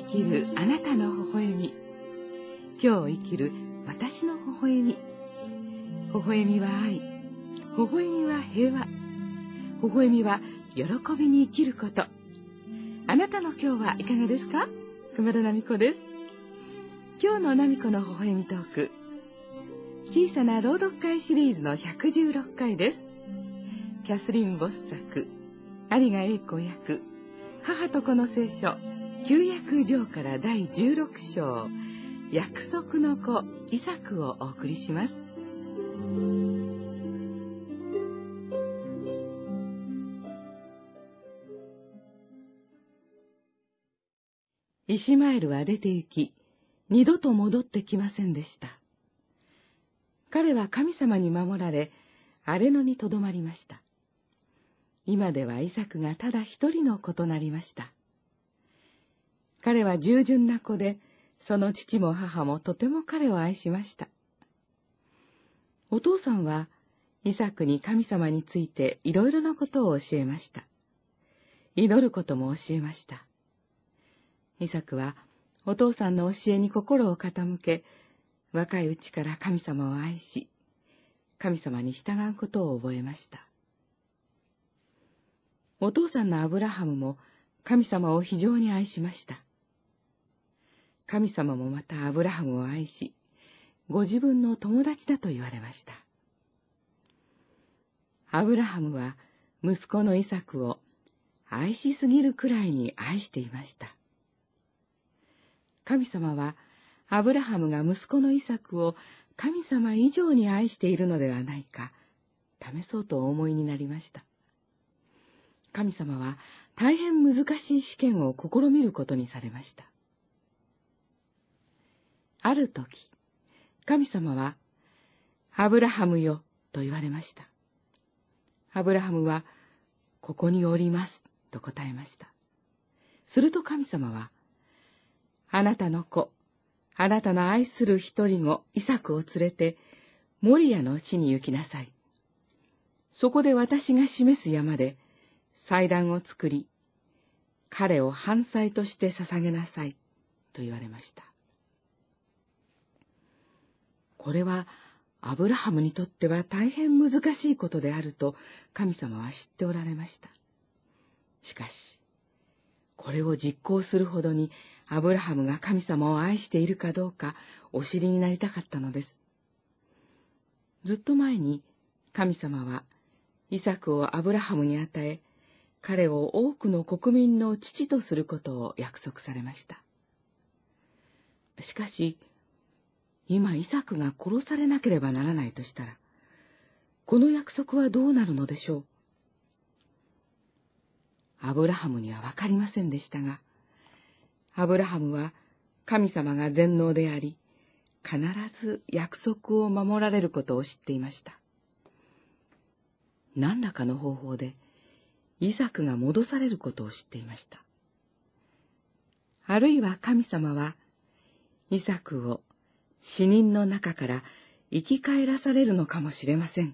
生きるあなたの微笑み。今日生きる私の微笑み。微笑みは愛。微笑みは平和。微笑みは喜びに生きること。あなたの今日はいかがですか？熊田奈美子です。今日の奈美子の微笑みトーク。小さな朗読会シリーズの116回です。キャスリン・ボス作、有賀栄子役、母と子の聖書、旧約上から第16章、約束の子イサクをお送りします。イシマエルは出て行き、二度と戻ってきませんでした。彼は神様に守られ、荒れ野にとどまりました。今ではイサクがただ一人の子となりました。彼は従順な子で、その父も母もとても彼を愛しました。お父さんは、イサクに神様についていろいろなことを教えました。祈ることも教えました。イサクは、お父さんの教えに心を傾け、若いうちから神様を愛し、神様に従うことを覚えました。お父さんのアブラハムも神様を非常に愛しました。神様もまたアブラハムを愛し、ご自分の友達だと言われました。アブラハムは息子のイサクを愛しすぎるくらいに愛していました。神様は、アブラハムが息子のイサクを神様以上に愛しているのではないか、試そうとお思いになりました。神様は大変難しい試験を試みることにされました。ある時、神様は、アブラハムよ、と言われました。アブラハムは、ここにおります、と答えました。すると神様は、あなたの子、あなたの愛する一人子、イサクを連れて、モリアの地に行きなさい。そこで私が示す山で、祭壇を作り、彼を燔祭として捧げなさい、と言われました。これは、アブラハムにとっては大変難しいことであると、神様は知っておられました。しかし、これを実行するほどに、アブラハムが神様を愛しているかどうかお知りになりたかったのです。ずっと前に神様はイサクをアブラハムに与え、彼を多くの国民の父とすることを約束されました。しかし、今イサクが殺されなければならないとしたら、この約束はどうなるのでしょう。アブラハムにはわかりませんでしたが、アブラハムは神様が全能であり、必ず約束を守られることを知っていました。何らかの方法でイサクが戻されることを知っていました。あるいは神様はイサクを死人の中から生き返らされるのかもしれません。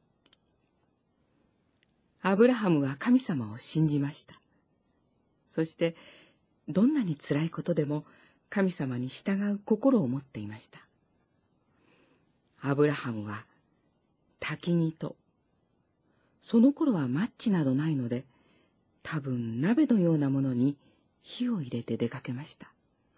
アブラハムは神様を信じました。そして、どんなに辛いことでも神様に従う心を持っていました。アブラハムは焚き木と、その頃はマッチなどないので、多分鍋のようなものに火を入れて出かけました。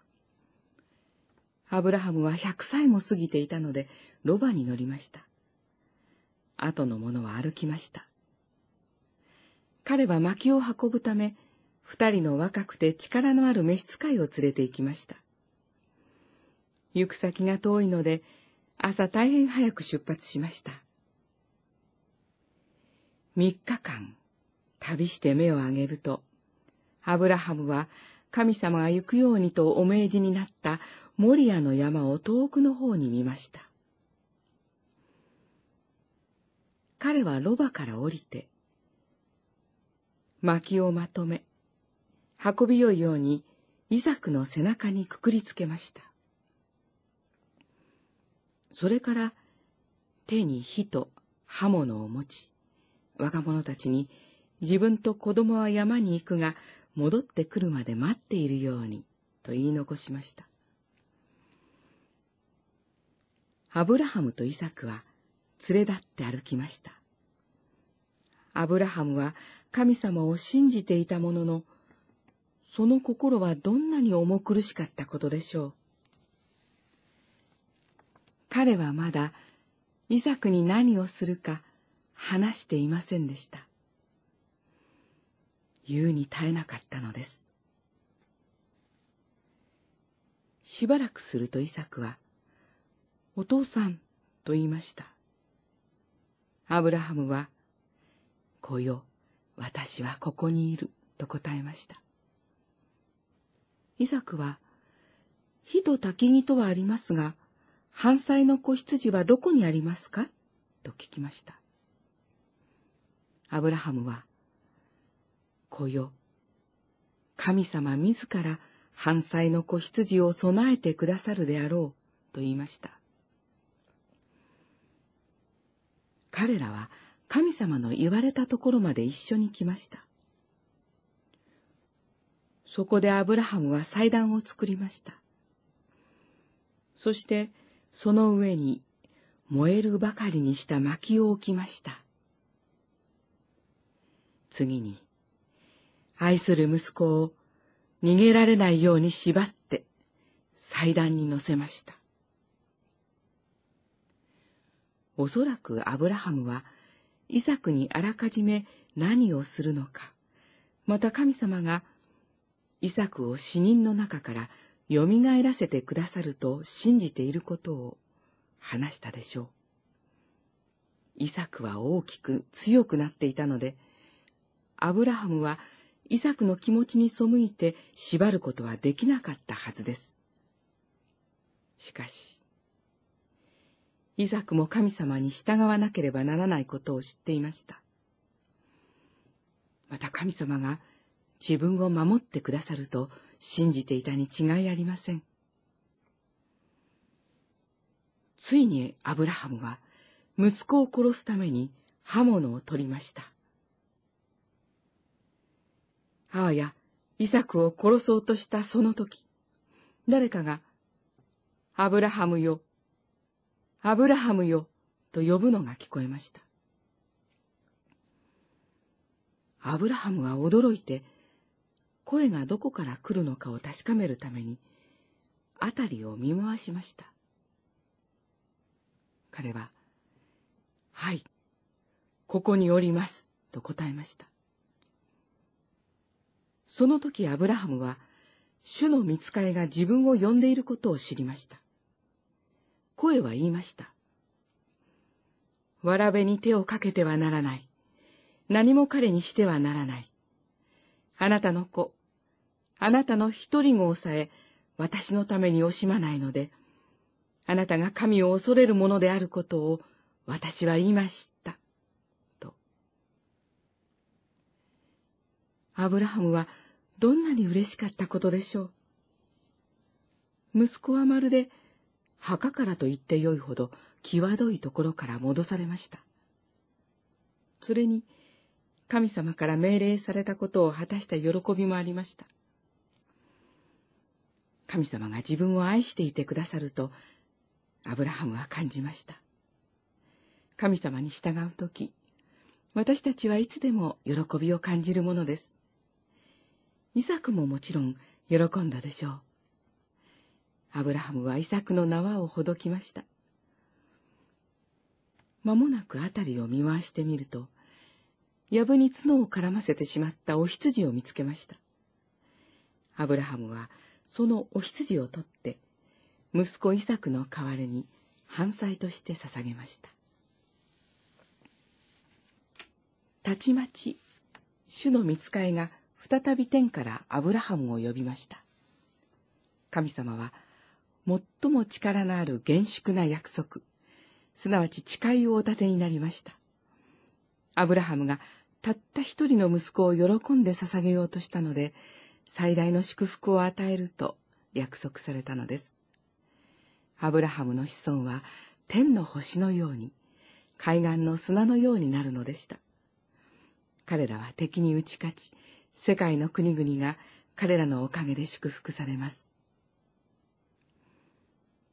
アブラハムは100歳も過ぎていたので、ロバに乗りました。後の者は歩きました。彼は薪を運ぶため、2人の若くて力のある召使いを連れて行きました。行く先が遠いので、朝大変早く出発しました。3日間、旅して目を上げると、アブラハムは神様が行くようにとお命じになったモリアの山を遠くの方に見ました。彼はロバから降りて、薪をまとめ、運びよいようにイサクの背中にくくりつけました。それから手に火と刃物を持ち、若者たちに自分と子供は山に行くが戻ってくるまで待っているようにと言い残しました。アブラハムとイサクは連れ立って歩きました。アブラハムは神様を信じていたものの、その心はどんなに重苦しかったことでしょう。彼はまだイサクに何をするか話していませんでした。言うに耐えなかったのです。しばらくするとイサクは、お父さんと言いました。アブラハムは、来よ、私はここにいると答えました。イサクは、火と焚き木とはありますが、燔祭の子羊はどこにありますかと聞きました。アブラハムは、来よ、神様自ら燔祭の子羊を備えてくださるであろうと言いました。彼らは神様の言われたところまで一緒に来ました。そこでアブラハムは祭壇を作りました。そしてその上に燃えるばかりにした薪を置きました。次に、愛する息子を逃げられないように縛って祭壇に乗せました。おそらくアブラハムはイサクにあらかじめ何をするのか、また神様がイサクを死人の中からよみがえらせてくださると信じていることを話したでしょう。イサクは大きく強くなっていたので、アブラハムはイサクの気持ちに背いて縛ることはできなかったはずです。しかし、イサクも神様に従わなければならないことを知っていました。また神様が自分を守ってくださると信じていたに違いありません。ついにアブラハムは息子を殺すために刃物を取りました。あわやイサクを殺そうとしたその時、誰かが、アブラハムよ、アブラハムよ、と呼ぶのが聞こえました。アブラハムは驚いて、声がどこから来るのかを確かめるために、あたりを見回しました。彼は、はい、ここにおります、と答えました。その時アブラハムは、主の御使いが自分を呼んでいることを知りました。声は言いました。わらべに手をかけてはならない。何も彼にしてはならない。あなたの子、あなたの一人子をさえ私のために惜しまないので、あなたが神を恐れるものであることを私は今知った。と。アブラハムはどんなに嬉しかったことでしょう。息子はまるで墓からと言ってよいほど際どいところから戻されました。それに神様から命令されたことを果たした喜びもありました。神様が自分を愛していてくださるとアブラハムは感じました。神様に従うとき、私たちはいつでも喜びを感じるものです。イサクももちろん喜んだでしょう。アブラハムはイサクの縄をほどきました。間もなくあたりを見回してみると、藪に角を絡ませてしまったお羊を見つけました。アブラハムはそのお羊を取って、息子イサクの代わりに燔祭として捧げました。たちまち、主の御使いが再び天からアブラハムを呼びました。神様は、最も力のある厳粛な約束、すなわち誓いをお立てになりました。アブラハムがたった一人の息子を喜んで捧げようとしたので、最大の祝福を与えると約束されたのです。アブラハムの子孫は天の星のように、海岸の砂のようになるのでした。彼らは敵に打ち勝ち、世界の国々が彼らのおかげで祝福されます。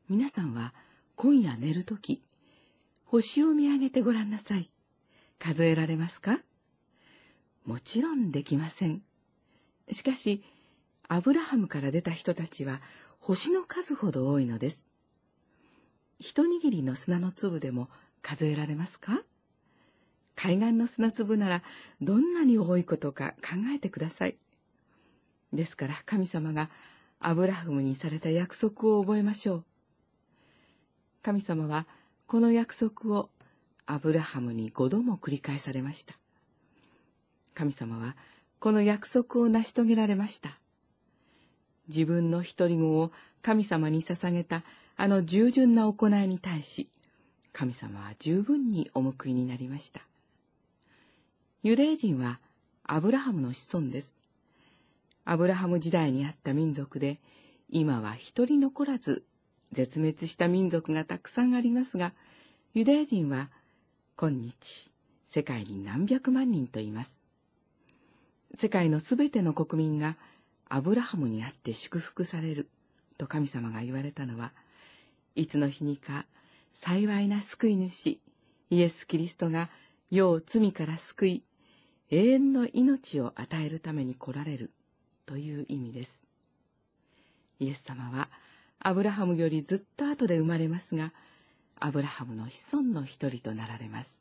皆さんは今夜寝るとき、星を見上げてごらんなさい。数えられますか？もちろんできません。しかし、アブラハムから出た人たちは星の数ほど多いのです。一握りの砂の粒でも数えられますか？海岸の砂粒ならどんなに多いことか考えてください。ですから神様がアブラハムにされた約束を覚えましょう。神様はこの約束をアブラハムに5度も繰り返されました。神様はこの約束を成し遂げられました。自分の一人子を神様に捧げたあの従順な行いに対し、神様は十分にお報いになりました。ユダヤ人はアブラハムの子孫です。アブラハム時代にあった民族で、今は一人残らず絶滅した民族がたくさんありますが、ユダヤ人は今日世界に何百万人といます。世界のすべての国民がアブラハムにあって祝福されると神様が言われたのは、いつの日にか幸いな救い主イエス・キリストが世を罪から救い、永遠の命を与えるために来られるという意味です。イエス様はアブラハムよりずっと後で生まれますが、アブラハムの子孫の一人となられます。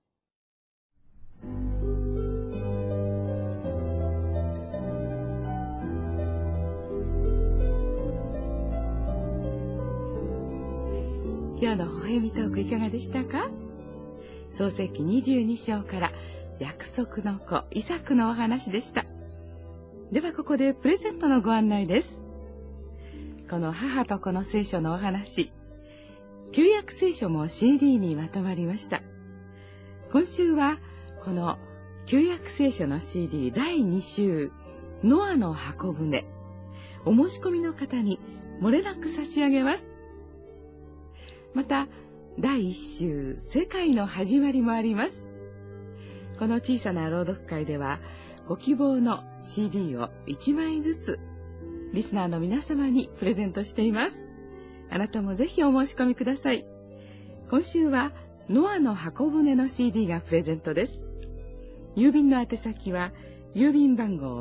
今日の微笑みトークいかがでしたか？創世記22章から約束の子イサクのお話でした。ではここでプレゼントのご案内です。この母と子の聖書のお話、旧約聖書も CD にまとまりました。今週はこの旧約聖書の CD 第2週、ノアの箱舟、お申し込みの方に漏れなく差し上げます。また、第1週、世界の始まりもあります。この小さな朗読会では、ご希望の CD を1枚ずつ、リスナーの皆様にプレゼントしています。あなたもぜひお申し込みください。今週は、ノアの箱舟の CD がプレゼントです。郵便の宛先は、郵便番号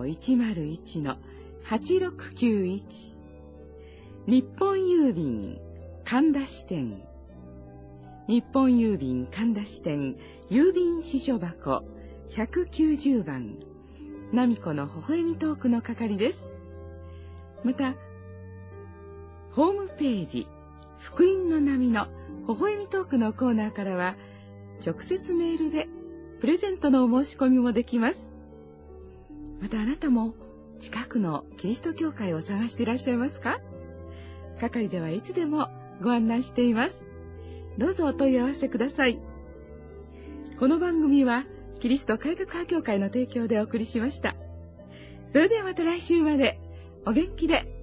101-8691。日本郵便神田支店、日本郵便神田支店郵便支所箱190番、ナミコの微笑みトークの係です。また、ホームページ、福音の波の微笑みトークのコーナーからは、直接メールでプレゼントのお申し込みもできます。またあなたも近くのキリスト教会を探していらっしゃいますか？係ではいつでもご案内しています。どうぞお問い合わせください。この番組はキリスト改革派教会の提供でお送りしました。それではまた来週までお元気で。